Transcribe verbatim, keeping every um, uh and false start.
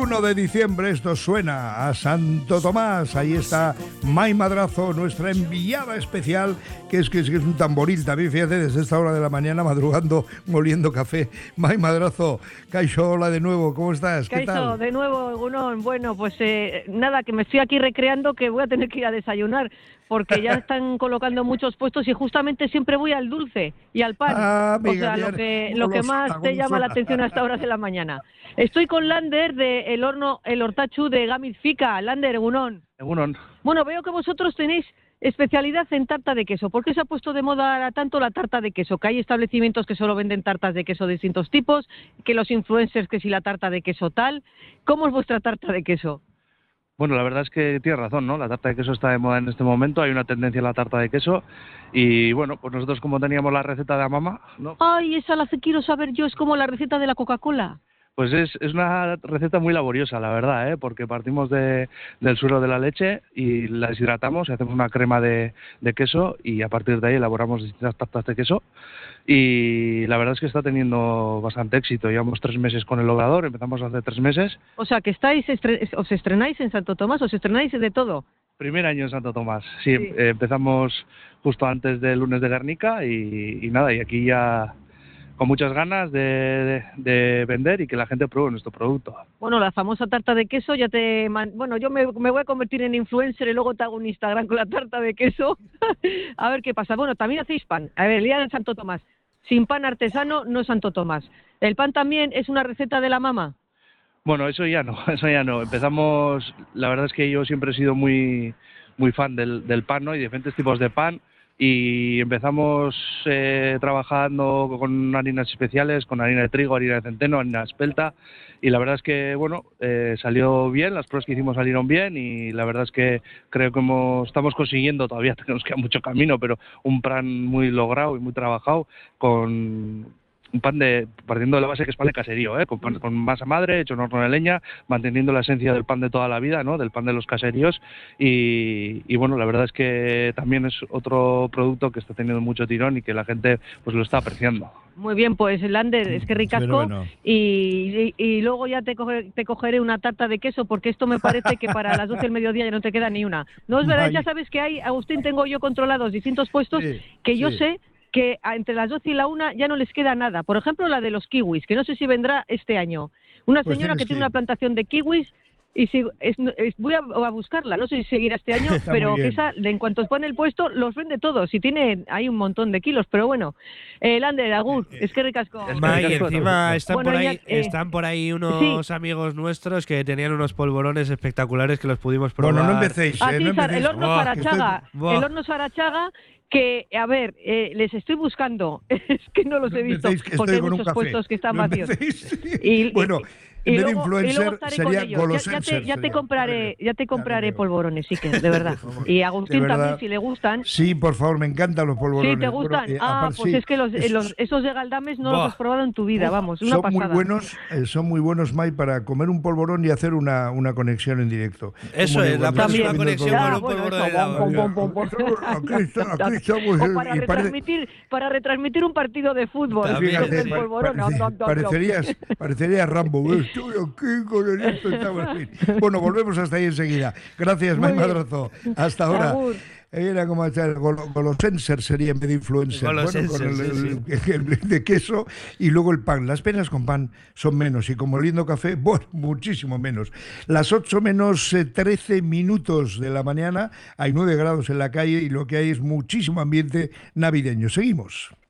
veintiuno de diciembre, esto suena a Santo Tomás. Ahí está Mai Madrazo, nuestra enviada especial, que es que es, que es un tamboril también, fíjate, desde esta hora de la mañana madrugando, moliendo café. Mai Madrazo, Kaixo, hola de nuevo, ¿cómo estás? ¿Qué Kaixo, tal? de nuevo, Egunon. Bueno, pues eh, nada, que me estoy aquí recreando, que voy a tener que ir a desayunar, porque ya están colocando muchos puestos y justamente siempre voy al dulce y al pan. Ah, O amiga, sea, lo bien, que, lo que golosona, más te llama la golosona. atención a esta hora de la mañana. Estoy con Lander de El Horno, El Hortachu de Gamiz Fica. Lander, Egunon. Egunon. Bueno, veo que vosotros tenéis especialidad en tarta de queso. ¿Por qué se ha puesto de moda ahora tanto la tarta de queso? Que hay establecimientos que solo venden tartas de queso de distintos tipos, que los influencers que si la tarta de queso tal. ¿Cómo es vuestra tarta de queso? Bueno, la verdad es que tienes razón, ¿no? La tarta de queso está de moda en este momento, hay una tendencia en la tarta de queso y bueno, pues nosotros como teníamos la receta de la mamá, ¿no? Ay, esa la que quiero saber yo, es como la receta de la Coca-Cola. Pues es, es una receta muy laboriosa, la verdad, ¿eh? Porque partimos de, del suero de la leche y la deshidratamos y hacemos una crema de, de queso y a partir de ahí elaboramos distintas tartas de queso y la verdad es que está teniendo bastante éxito. Llevamos tres meses con el obrador, empezamos hace tres meses. O sea, que estáis estre- os estrenáis en Santo Tomás, os estrenáis de todo. Primer año en Santo Tomás, sí, Sí. eh, empezamos justo antes del lunes de Guernica y, y nada, y aquí ya con muchas ganas de, de, de vender y que la gente pruebe nuestro producto. Bueno, la famosa tarta de queso, ya te... man- Bueno, yo me, me voy a convertir en influencer y luego te hago un Instagram con la tarta de queso. A ver qué pasa. Bueno, también hacéis pan. A ver, el día de Santo Tomás. Sin pan artesano no es Santo Tomás. ¿El pan también es una receta de la mamá? Bueno, eso ya no, eso ya no. Empezamos, la verdad es que yo siempre he sido muy, muy fan del, del pan, ¿no? Y diferentes tipos de pan. Y empezamos eh, trabajando con harinas especiales, con harina de trigo, harina de centeno, harina espelta, y la verdad es que bueno, eh, salió bien, las pruebas que hicimos salieron bien y la verdad es que creo que hemos, estamos consiguiendo, todavía tenemos que mucho camino, pero un pan muy logrado y muy trabajado con un pan de, partiendo de la base que es pan de caserío, ¿eh? con, pan- con masa madre, hecho en horno de leña, manteniendo la esencia del pan de toda la vida, ¿no? Del pan de los caseríos y, y bueno, la verdad es que también es otro producto que está teniendo mucho tirón y que la gente pues lo está apreciando. Muy bien, pues Lander, es que ricasco. Fenómeno. Y, y, y luego ya te, coge- te cogeré una tarta de queso, porque esto me parece que para las doce del mediodía ya no te queda ni una. No es verdad, Ay. ya sabes que hay, Agustín, tengo yo controlados distintos puestos Sí, que yo sí. sé que a- entre las doce y la una ya no les queda nada. Por ejemplo, la de los kiwis, que no sé si vendrá este año. Una Pues señora tienes que que tiene ir. una plantación de kiwis y si, es- es- voy a, a buscarla, no sé si seguirá este año, Está pero muy que bien. esa, de- en cuanto pone el puesto, los vende todos y tiene, hay un montón de kilos, pero bueno. Eh, Lander, Agur, es que ricasco. Es Mai, Ricasco, encima todo. están Bueno, por ahí, Iñaki, eh, están por ahí unos amigos nuestros que tenían unos polvorones espectaculares que los pudimos probar. Bueno, no empecéis, Ah, eh, sí, no Sar- empecéis. el horno Buah, Sarachaga, estoy- buah. el horno Sarachaga, que, a ver, eh, les estoy buscando, es que no los No he visto, empecéis, que porque estoy hay con un muchos café. puestos que están No vacíos. empecéis. Y, Bueno, y, en y vez de luego, y luego influencer estaré sería con ellos. Ya, ya golosenser. te, ya te sería. compraré, ya te compraré polvorones, sí que, de verdad. Vamos, Y de Agustín verdad. también, si le gustan. Sí, por favor, me encantan los polvorones. Sí, ¿te Bueno, gustan? eh, ah, aparte, pues sí, es que los, eh, esos- los- esos de Galdames no Buah. los has probado en tu vida, Uf, vamos, una son pasada. muy buenos, eh, son muy buenos, Mai, para comer un polvorón y hacer una, una conexión en directo. Eso Como es, digo, la cuando También. estás próxima viendo el conexión Ya, con un polvorón. bueno, polvorón eso, helado. bom, bom, bom, bom. Aquí está- aquí estamos, O eh, para y parece- retransmitir, para retransmitir un partido de fútbol. También, con el sí. polvorón. parece- No, no, no, parecerías, parecerías Rambo. Estoy aquí con el esto. estamos aquí. Bueno, volvemos hasta ahí enseguida. Gracias, Muy Mai bien. Madrazo. Hasta ahora. Agur. Era como hacer golo- golosenser sería en vez de influencer. Golosenser, Bueno, con el, sí, el- el de queso y luego el pan. Las penas con pan son menos y como lindo café, bueno, muchísimo menos. Las ocho menos eh, trece minutos de la mañana, hay nueve grados en la calle y lo que hay es muchísimo ambiente navideño. Seguimos.